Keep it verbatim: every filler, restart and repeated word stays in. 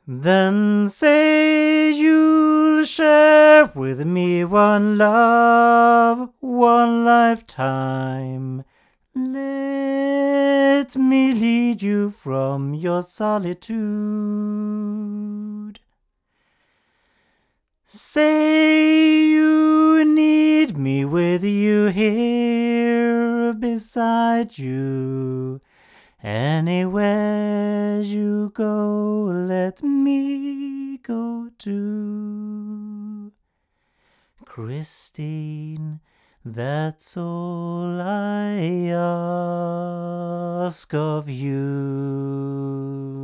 Then say you'll share with me one love, one lifetime. Let me lead you from your solitude. Say you need me with you here beside you. Anywhere you go, let me go too. Christine, that's all I ask of you.